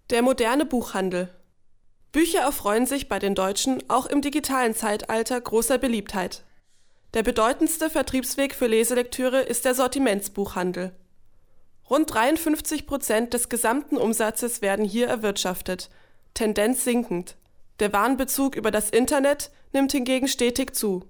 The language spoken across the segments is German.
Der moderne Buchhandel. Bücher erfreuen sich bei den Deutschen auch im digitalen Zeitalter großer Beliebtheit. Der bedeutendste Vertriebsweg für Leselektüre ist der Sortimentsbuchhandel. Rund 53% des gesamten Umsatzes werden hier erwirtschaftet, Tendenz sinkend. Der Warenbezug über das Internet nimmt hingegen stetig zu.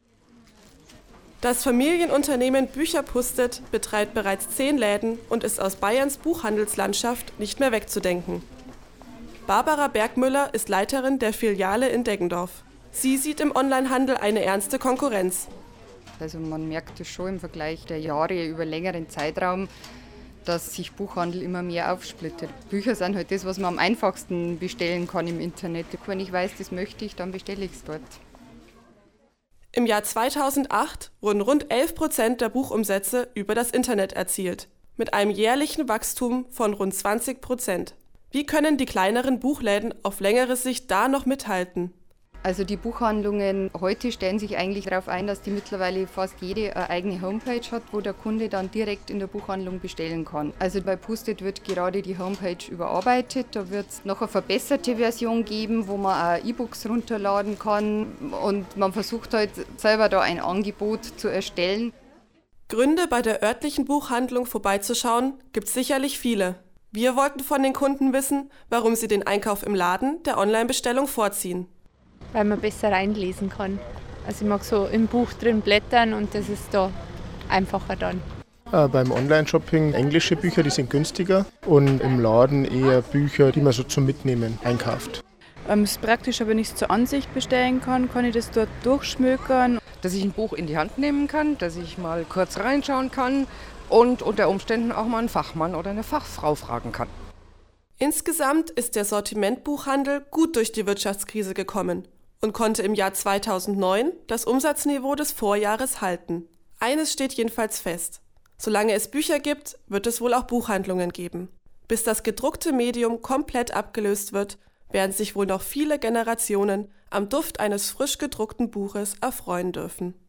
Das Familienunternehmen Bücherpustet betreibt bereits 10 Läden und ist aus Bayerns Buchhandelslandschaft nicht mehr wegzudenken. Barbara Bergmüller ist Leiterin der Filiale in Deggendorf. Sie sieht im Onlinehandel eine ernste Konkurrenz. Also man merkt es schon im Vergleich der Jahre über längeren Zeitraum, dass sich Buchhandel immer mehr aufsplittet. Bücher sind halt das, was man am einfachsten bestellen kann im Internet. Wenn ich weiß, das möchte ich, dann bestelle ich es dort. Im Jahr 2008 wurden rund 11% der Buchumsätze über das Internet erzielt, mit einem jährlichen Wachstum von rund 20%. Wie können die kleineren Buchläden auf längere Sicht da noch mithalten? Also die Buchhandlungen heute stellen sich eigentlich darauf ein, dass die mittlerweile fast jede eine eigene Homepage hat, wo der Kunde dann direkt in der Buchhandlung bestellen kann. Also bei Pustet wird gerade die Homepage überarbeitet. Da wird es noch eine verbesserte Version geben, wo man auch E-Books runterladen kann. Und man versucht halt selber da ein Angebot zu erstellen. Gründe, bei der örtlichen Buchhandlung vorbeizuschauen, gibt es sicherlich viele. Wir wollten von den Kunden wissen, warum sie den Einkauf im Laden der Online-Bestellung vorziehen. Weil man besser reinlesen kann. Also ich mag so im Buch drin blättern und das ist da einfacher dann. Beim Online-Shopping englische Bücher, die sind günstiger und im Laden eher Bücher, die man so zum Mitnehmen einkauft. Es ist praktischer, wenn ich es zur Ansicht bestellen kann ich das dort durchschmökern. Dass ich ein Buch in die Hand nehmen kann, dass ich mal kurz reinschauen kann und unter Umständen auch mal einen Fachmann oder eine Fachfrau fragen kann. Insgesamt ist der Sortimentbuchhandel gut durch die Wirtschaftskrise gekommen und konnte im Jahr 2009 das Umsatzniveau des Vorjahres halten. Eines steht jedenfalls fest: Solange es Bücher gibt, wird es wohl auch Buchhandlungen geben. Bis das gedruckte Medium komplett abgelöst wird, werden sich wohl noch viele Generationen am Duft eines frisch gedruckten Buches erfreuen dürfen.